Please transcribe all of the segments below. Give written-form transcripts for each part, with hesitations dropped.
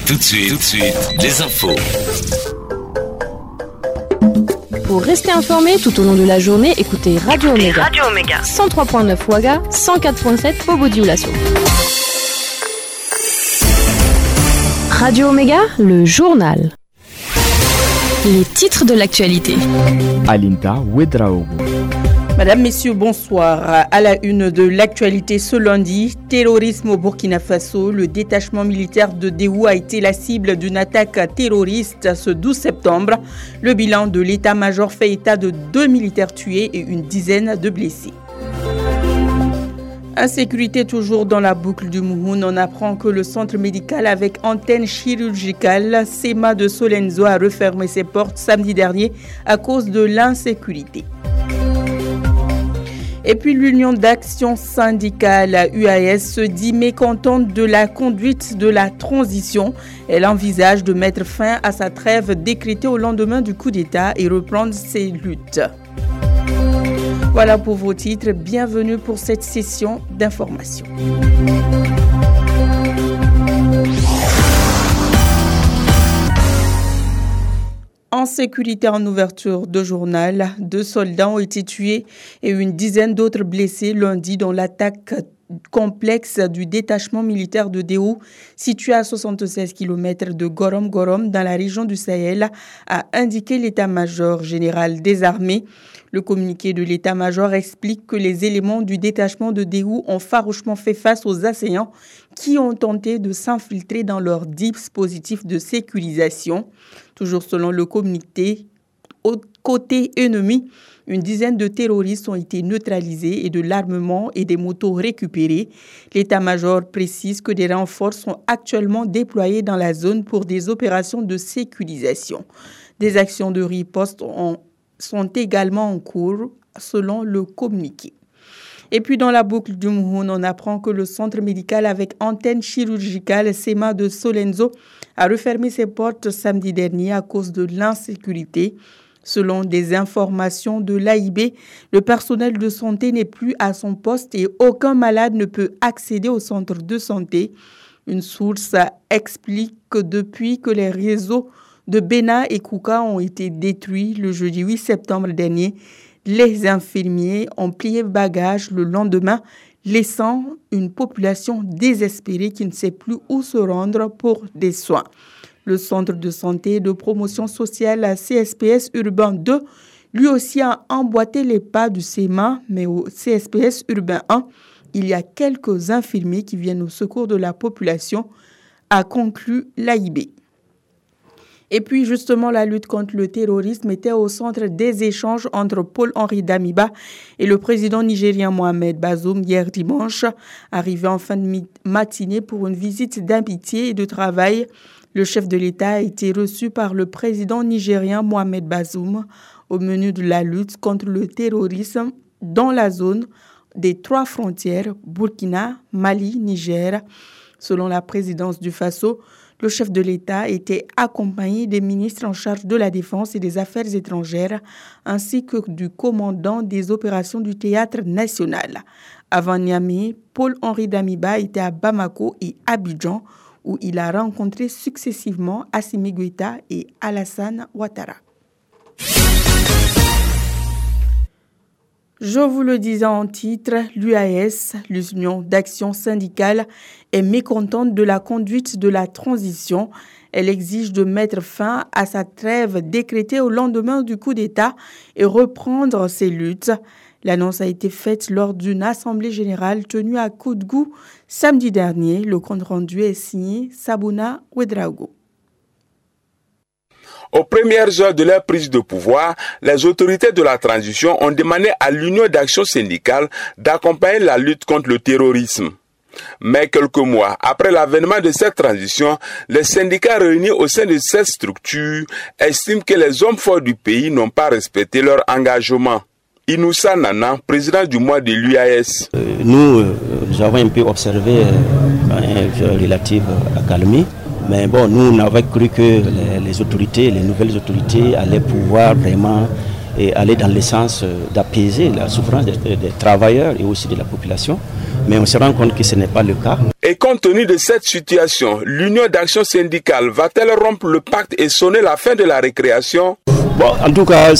Tout de suite, les infos. Pour rester informé tout au long de la journée, écoutez Radio Omega. 103.9 Ouaga, 104.7 Bobo-Dioulasso. Radio Omega, le journal. Les titres de l'actualité. Alinta Ouedraogo. Madame, Messieurs, bonsoir. À la une de l'actualité ce lundi, terrorisme au Burkina Faso. Le détachement militaire de Déhou a été la cible d'une attaque terroriste ce 12 septembre. Le bilan de l'état-major fait état de 2 militaires tués et une dizaine de blessés. Insécurité toujours dans la boucle du Mouhoun. On apprend que le centre médical avec antenne chirurgicale SEMA de Solenzo a refermé ses portes samedi dernier à cause de l'insécurité. Et puis l'Union d'action syndicale UAS se dit mécontente de la conduite de la transition. Elle envisage de mettre fin à sa trêve décrétée au lendemain du coup d'État et reprendre ses luttes. Voilà pour vos titres. Bienvenue pour cette session d'information. En sécurité en ouverture de journal, 2 soldats ont été tués et une dizaine d'autres blessés lundi dans l'attaque complexe du détachement militaire de Déhou, situé à 76 km de Gorom Gorom dans la région du Sahel, a indiqué l'état-major général des armées. Le communiqué de l'état-major explique que les éléments du détachement de Déhou ont farouchement fait face aux assaillants qui ont tenté de s'infiltrer dans leur dispositif de sécurisation. Toujours selon le communiqué, côté ennemi, une dizaine de terroristes ont été neutralisés et de l'armement et des motos récupérés. L'état-major précise que des renforts sont actuellement déployés dans la zone pour des opérations de sécurisation. Des actions de riposte sont également en cours, selon le communiqué. Et puis dans la boucle du Mouhoun, on apprend que le centre médical avec antenne chirurgicale SEMA de Solenzo a refermé ses portes samedi dernier à cause de l'insécurité. Selon des informations de l'AIB, le personnel de santé n'est plus à son poste et aucun malade ne peut accéder au centre de santé. Une source explique que depuis que les réseaux de Bena et Kouka ont été détruits le jeudi 8 septembre dernier, les infirmiers ont plié bagages le lendemain, laissant une population désespérée qui ne sait plus où se rendre pour des soins. Le centre de santé et de promotion sociale à CSPS Urbain 2, lui aussi a emboîté les pas du SEMA, mais au CSPS Urbain 1, il y a quelques infirmiers qui viennent au secours de la population, a conclu l'AIB. Et puis justement, la lutte contre le terrorisme était au centre des échanges entre Paul-Henri Damiba et le président nigérien Mohamed Bazoum hier dimanche. Arrivé en fin de matinée pour une visite d'amitié et de travail, le chef de l'État a été reçu par le président nigérien Mohamed Bazoum au menu de la lutte contre le terrorisme dans la zone des 3 frontières Burkina, Mali, Niger. Selon la présidence du Faso, le chef de l'État était accompagné des ministres en charge de la Défense et des Affaires étrangères, ainsi que du commandant des opérations du Théâtre national. Avant Niamey, Paul-Henri Damiba était à Bamako et Abidjan, où il a rencontré successivement Assimi Goïta et Alassane Ouattara. Je vous le disais en titre, l'UAS, l'Union d'action syndicale, est mécontente de la conduite de la transition. Elle exige de mettre fin à sa trêve décrétée au lendemain du coup d'État et reprendre ses luttes. L'annonce a été faite lors d'une assemblée générale tenue à Koudgou samedi dernier. Le compte-rendu est signé Sabouna Ouedraogo. Aux premières heures de leur prise de pouvoir, les autorités de la transition ont demandé à l'Union d'action syndicale d'accompagner la lutte contre le terrorisme. Mais quelques mois après l'avènement de cette transition, les syndicats réunis au sein de cette structure estiment que les hommes forts du pays n'ont pas respecté leur engagement. Inoussa Nana, président du mois de l'UAS. Nous avons un peu observé une relative accalmie. Mais bon, nous, on avait cru que les autorités, les nouvelles autorités allaient pouvoir vraiment aller dans le sens d'apaiser la souffrance des travailleurs et aussi de la population. Mais on se rend compte que ce n'est pas le cas. Et compte tenu de cette situation, l'Union d'action syndicale va-t-elle rompre le pacte et sonner la fin de la récréation? Bon, en tout cas,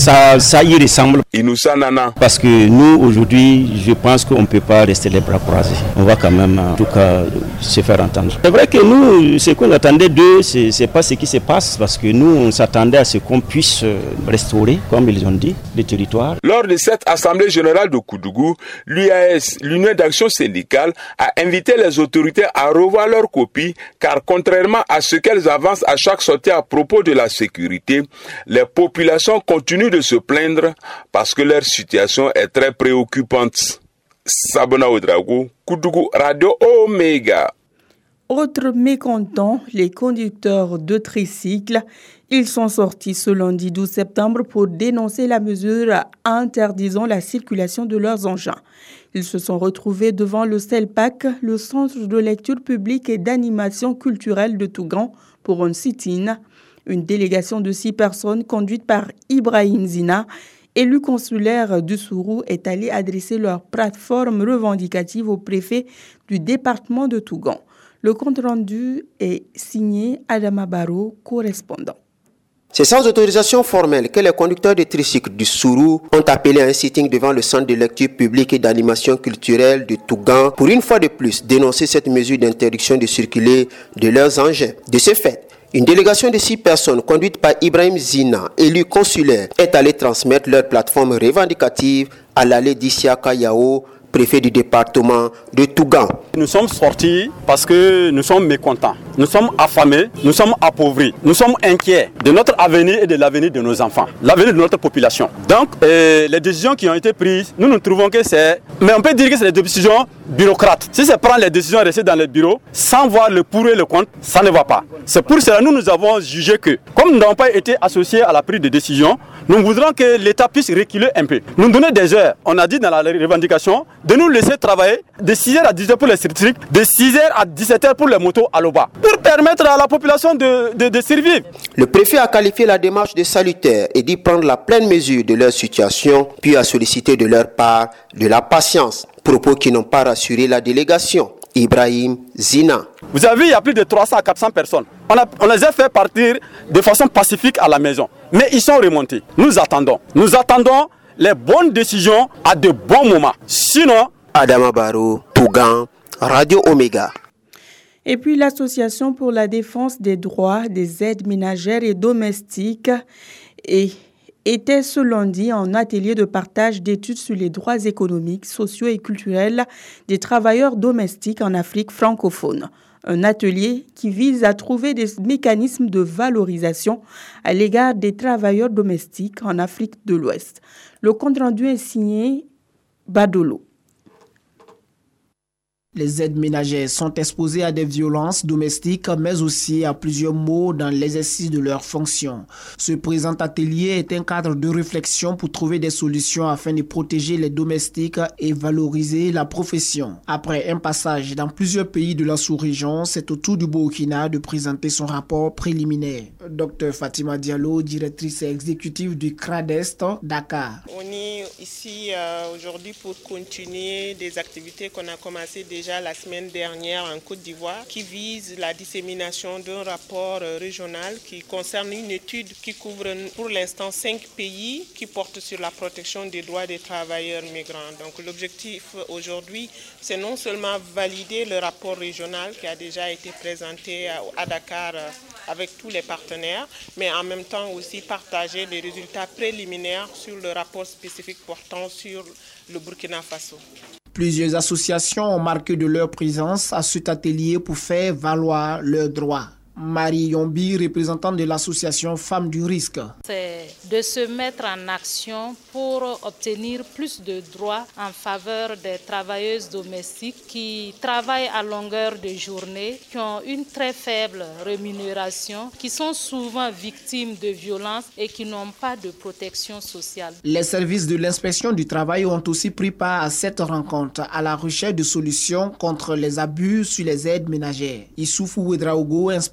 ça y ressemble. Inoussa Nana. Parce que nous, aujourd'hui, je pense qu'on ne peut pas rester les bras croisés. On va quand même, en tout cas, se faire entendre. C'est vrai que nous, ce qu'on attendait d'eux, ce n'est pas ce qui se passe, parce que nous, on s'attendait à ce qu'on puisse restaurer, comme ils ont dit, les territoires. Lors de cette assemblée générale de Koudougou, l'UAS, l'Union d'action syndicale, a invité les autorités à revoir leurs copies, car contrairement à ce qu'elles avancent à chaque sortie à propos de la sécurité, les populations continuent de se plaindre parce que leur situation est très préoccupante. Sabona Ouedraogo, Koudougou, Radio Omega. Autre mécontent, les conducteurs de tricycles. Ils sont sortis ce lundi 12 septembre pour dénoncer la mesure interdisant la circulation de leurs engins. Ils se sont retrouvés devant le CELPAC, le Centre de lecture publique et d'animation culturelle de Tougan, pour un sit-in. Une délégation de 6 personnes conduite par Ibrahim Zina, élu consulaire du Sourou, est allée adresser leur plateforme revendicative au préfet du département de Tougan. Le compte-rendu est signé Adama Baro, correspondant. C'est sans autorisation formelle que les conducteurs de tricycles du Sourou ont appelé à un sitting devant le centre de lecture publique et d'animation culturelle de Tougan pour une fois de plus dénoncer cette mesure d'interdiction de circuler de leurs engins. De ce fait, une délégation de 6 personnes conduite par Ibrahim Zina, élu consulaire, est allée transmettre leur plateforme revendicative à l'allée d'Isiaka Yao, préfet du département de Tougan. Nous sommes sortis parce que nous sommes mécontents, nous sommes affamés, nous sommes appauvris, nous sommes inquiets de notre avenir et de l'avenir de nos enfants, l'avenir de notre population. Donc les décisions qui ont été prises, nous trouvons que c'est, mais on peut dire que c'est des décisions bureaucrates. Si c'est prendre les décisions et rester dans les bureaux sans voir le pour et le contre, ça ne va pas. C'est pour cela que nous avons jugé que, comme nous n'avons pas été associés à la prise de décision, nous voudrons que l'État puisse reculer un peu. Nous donner des heures. On a dit dans la revendication de nous laisser travailler de 6h à 10h pour les cyclistes, de 6h à 17h pour les motos à l'Oba, pour permettre à la population de survivre. Le préfet a qualifié la démarche de salutaire et dit prendre la pleine mesure de leur situation, puis a sollicité de leur part de la patience, propos qui n'ont pas rassuré la délégation. Ibrahim Zina. Vous avez vu, il y a plus de 300 à 400 personnes. On les a fait partir de façon pacifique à la maison. Mais ils sont remontés. Nous attendons les bonnes décisions à de bons moments. Sinon... Adama Barou, Tougan, Radio Omega. Et puis l'Association pour la défense des droits des aides ménagères et domestiques était ce lundi en atelier de partage d'études sur les droits économiques, sociaux et culturels des travailleurs domestiques en Afrique francophone. Un atelier qui vise à trouver des mécanismes de valorisation à l'égard des travailleurs domestiques en Afrique de l'Ouest. Le compte-rendu est signé Badolo. Les aides ménagères sont exposées à des violences domestiques, mais aussi à plusieurs maux dans l'exercice de leurs fonctions. Ce présent atelier est un cadre de réflexion pour trouver des solutions afin de protéger les domestiques et valoriser la profession. Après un passage dans plusieurs pays de la sous-région, c'est au tour du Burkina de présenter son rapport préliminaire. Dr Fatima Diallo, directrice exécutive du CRADEST, Dakar. On est ici aujourd'hui pour continuer des activités qu'on a commencées déjà la semaine dernière en Côte d'Ivoire, qui vise la dissémination d'un rapport régional qui concerne une étude qui couvre pour l'instant 5 pays qui portent sur la protection des droits des travailleurs migrants. Donc l'objectif aujourd'hui, c'est non seulement valider le rapport régional qui a déjà été présenté à Dakar avec tous les partenaires, mais en même temps aussi partager les résultats préliminaires sur le rapport spécifique portant sur le Burkina Faso. Plusieurs associations ont marqué de leur présence à cet atelier pour faire valoir leurs droits. Marie Yombi, représentante de l'association Femmes du Risque. C'est de se mettre en action pour obtenir plus de droits en faveur des travailleuses domestiques qui travaillent à longueur de journée, qui ont une très faible rémunération, qui sont souvent victimes de violences et qui n'ont pas de protection sociale. Les services de l'inspection du travail ont aussi pris part à cette rencontre à la recherche de solutions contre les abus sur les aides ménagères. Issoufou Ouedraogo, inspecteur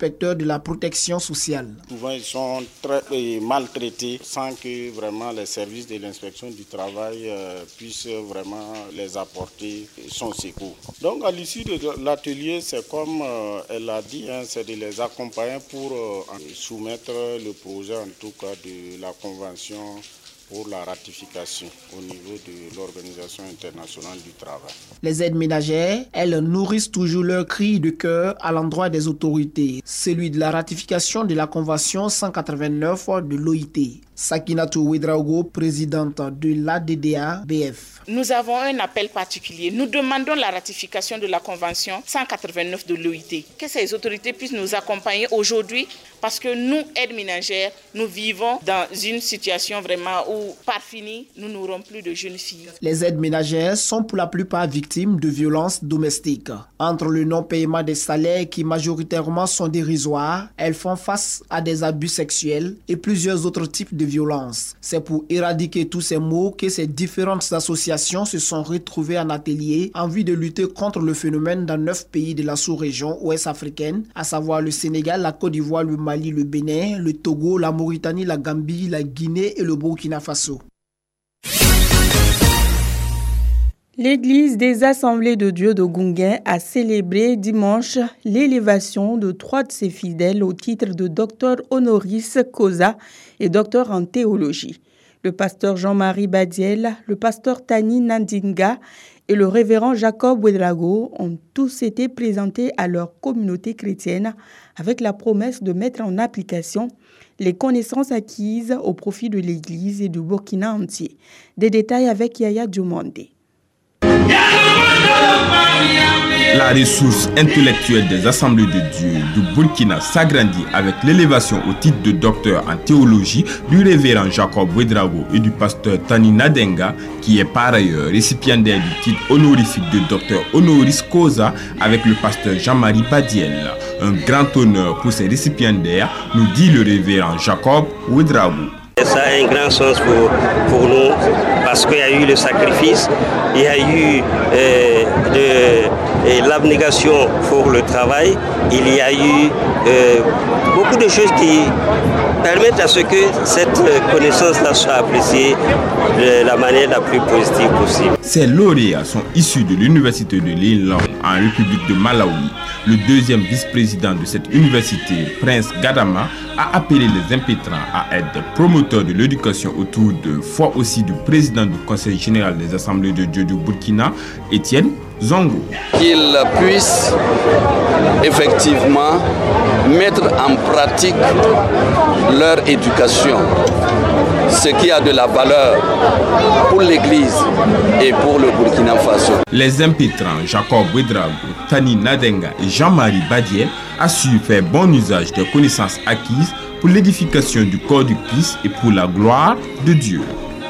inspecteur de la protection sociale. Souvent, ils sont très maltraités sans que vraiment les services de l'inspection du travail puissent vraiment les apporter son secours. Donc, à l'issue de l'atelier, c'est comme elle a dit, c'est de les accompagner pour soumettre le projet, en tout cas, de la convention pour la ratification au niveau de l'Organisation internationale du travail. Les aides ménagères, elles nourrissent toujours leur cri de cœur à l'endroit des autorités, celui de la ratification de la Convention 189 de l'OIT. Sakinatou Ouedraogo, présidente de l'ADDA-BF. Nous avons un appel particulier. Nous demandons la ratification de la Convention 189 de l'OIT. Que ces autorités puissent nous accompagner aujourd'hui parce que nous, aides ménagères, nous vivons dans une situation vraiment où, par fini, nous n'aurons plus de jeunes filles. Les aides ménagères sont pour la plupart victimes de violences domestiques. Entre le non-paiement des salaires qui majoritairement sont dérisoires, elles font face à des abus sexuels et plusieurs autres types de violences. C'est pour éradiquer tous ces maux que ces différentes associations se sont retrouvées en atelier en vue de lutter contre le phénomène dans 9 pays de la sous-région ouest africaine, à savoir le Sénégal, la Côte d'Ivoire, le Mali, le Bénin, le Togo, la Mauritanie, la Gambie, la Guinée et le Burkina Faso. L'église des Assemblées de Dieu de Gounguin a célébré dimanche l'élévation de 3 de ses fidèles au titre de docteur honoris causa et docteur en théologie. Le pasteur Jean-Marie Badiel, le pasteur Tani Nandinga et le révérend Jacob Ouedraogo ont tous été présentés à leur communauté chrétienne avec la promesse de mettre en application les connaissances acquises au profit de l'Église et du Burkina entier. Des détails avec Yaya Diomandé. La ressource intellectuelle des Assemblées de Dieu du Burkina s'agrandit avec l'élévation au titre de docteur en théologie du révérend Jacob Ouedraogo et du pasteur Tani Nandinga, qui est par ailleurs récipiendaire du titre honorifique de docteur honoris causa avec le pasteur Jean-Marie Badiel. Un grand honneur pour ces récipiendaires, nous dit le révérend Jacob Ouedraogo. Ça a un grand sens pour nous parce qu'il y a eu le sacrifice, il y a eu l'abnégation pour le travail, il y a eu beaucoup de choses qui permettent à ce que cette connaissance-là soit appréciée de la manière la plus positive possible. Ces lauréats sont issus de l'université de l'Inland en République de Malawi. Le deuxième vice-président de cette université, Prince Gadama, a appelé les impétrants à être des promoteurs de l'éducation autour de foi aussi du président du Conseil général des Assemblées de Dieu du Burkina, Étienne Zongo. Qu'ils puissent effectivement mettre en pratique leur éducation, ce qui a de la valeur pour l'Église et pour le Burkina Faso. Les impétrants Jacob Ouedraogo, Tani Nandinga et Jean-Marie Badiel a su faire bon usage des connaissances acquises pour l'édification du corps du Christ et pour la gloire de Dieu.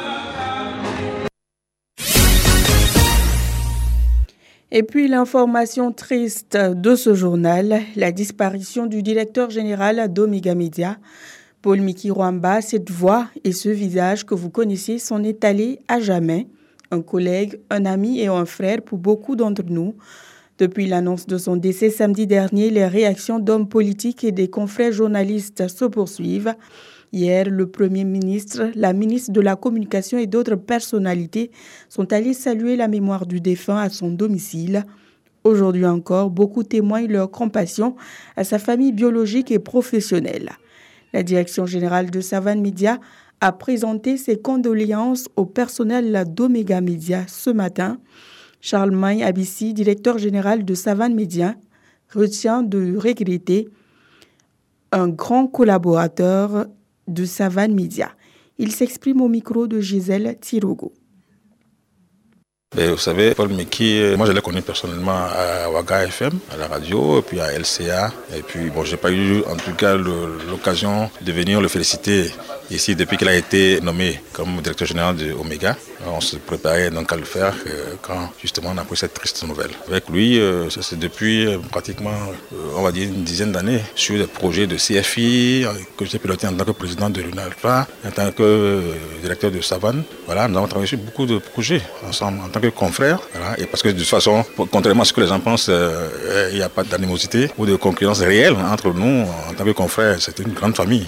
Et puis l'information triste de ce journal, la disparition du directeur général d'Omega Media, Paul Miki Rwamba. Cette voix et ce visage que vous connaissez sont étalés à jamais. Un collègue, un ami et un frère pour beaucoup d'entre nous. Depuis l'annonce de son décès samedi dernier, les réactions d'hommes politiques et des confrères journalistes se poursuivent. Hier, le Premier ministre, la ministre de la Communication et d'autres personnalités sont allés saluer la mémoire du défunt à son domicile. Aujourd'hui encore, beaucoup témoignent leur compassion à sa famille biologique et professionnelle. La direction générale de Savane Media a présenté ses condoléances au personnel d'Omega Media ce matin. Charlemagne Abissi, directeur général de Savane Media, retient de regretter un grand collaborateur de Savane Media. Il s'exprime au micro de Gisèle Tirogo. Vous savez, Paul Miki, moi je l'ai connu personnellement à Ouaga FM, à la radio, et puis à LCA. Et puis bon, j'ai pas eu en tout cas l'occasion de venir le féliciter ici depuis qu'il a été nommé comme directeur général de Omega. On se préparait donc à le faire quand justement on a pris cette triste nouvelle. Avec lui, c'est depuis pratiquement, on va dire une dizaine d'années, sur des projets de CFI que j'ai piloté en tant que président de l'UNALPA, en tant que directeur de Savane. Voilà, nous avons travaillé sur beaucoup de projets ensemble en tant que que confrères. Voilà, et parce que de toute façon, contrairement à ce que les gens pensent, il n'y a pas d'animosité ou de concurrence réelle entre nous en tant que confrères. C'est une grande famille.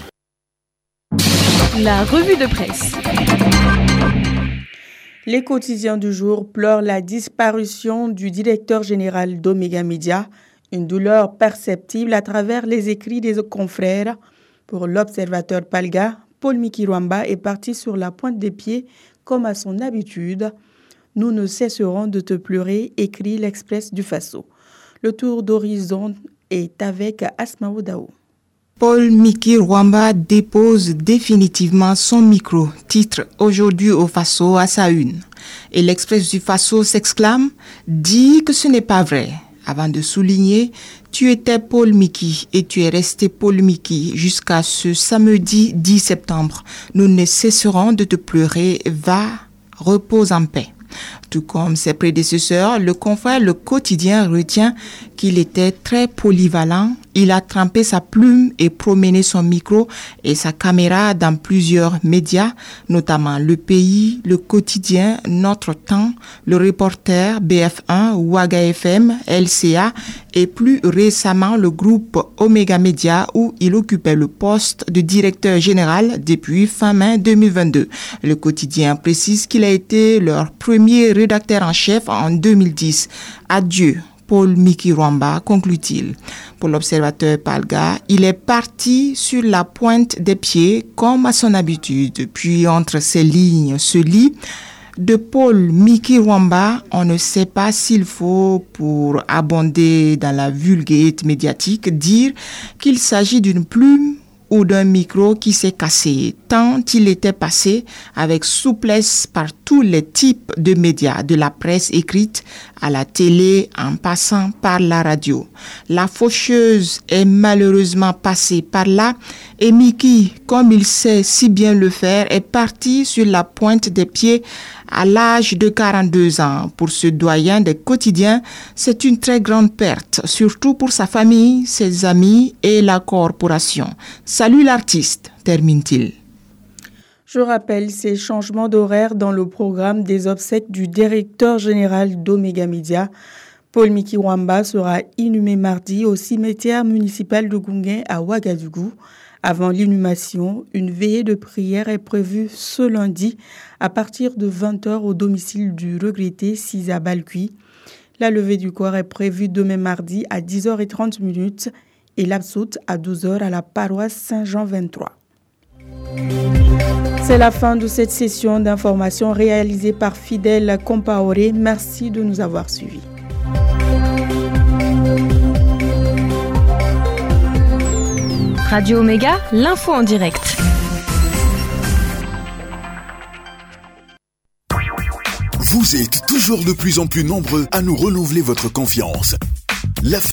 La revue de presse. Les quotidiens du jour pleurent la disparition du directeur général d'Omega Media, une douleur perceptible à travers les écrits des confrères. Pour l'observateur Palga, Paul Miki Rwamba est parti sur la pointe des pieds comme à son habitude. Nous ne cesserons de te pleurer, écrit l'Express du Faso. Le tour d'horizon est avec Asmao Dao. Paul Miki Rwamba dépose définitivement son micro, titre aujourd'hui au Faso à sa une. Et l'Express du Faso s'exclame « Dis que ce n'est pas vrai ». Avant de souligner « Tu étais Paul Miki et tu es resté Paul Miki jusqu'à ce samedi 10 septembre. Nous ne cesserons de te pleurer, va, repose en paix ». Tout comme ses prédécesseurs, le confrère Le Quotidien retient qu'il était très polyvalent. Il a trempé sa plume et promené son micro et sa caméra dans plusieurs médias, notamment Le Pays, Le Quotidien, Notre Temps, Le Reporter, BF1, Ouaga FM, LCA et plus récemment le groupe Omega Media où il occupait le poste de directeur général depuis fin mai 2022. Le Quotidien précise qu'il a été leur premier rédacteur en chef en 2010. Adieu, Paul Miki Rwamba, conclut-il. Pour l'observateur Palga, il est parti sur la pointe des pieds comme à son habitude. Puis entre ces lignes se lit de Paul Miki Rwamba, on ne sait pas s'il faut, pour abonder dans la vulgate médiatique, dire qu'il s'agit d'une plume ou d'un micro qui s'est cassé, tant il était passé avec souplesse par tous les types de médias, de la presse écrite à la télé en passant par la radio. La faucheuse est malheureusement passée par là et Miki, comme il sait si bien le faire, est parti sur la pointe des pieds à l'âge de 42 ans. Pour ce doyen des quotidiens, c'est une très grande perte, surtout pour sa famille, ses amis et la corporation. Salut l'artiste, termine-t-il. Je rappelle ces changements d'horaire dans le programme des obsèques du directeur général d'Omega Media. Paul Miki Rwamba sera inhumé mardi au cimetière municipal de Gunguin à Ouagadougou. Avant l'inhumation, une veillée de prière est prévue ce lundi à partir de 20h au domicile du regretté Sisa Balkui. La levée du corps est prévue demain mardi à 10h30 et l'absoute à 12h à la paroisse Saint-Jean 23. C'est la fin de cette session d'information réalisée par Fidèle Compaoré. Merci de nous avoir suivis. Radio Omega, l'info en direct. Vous êtes toujours de plus en plus nombreux à nous renouveler votre confiance.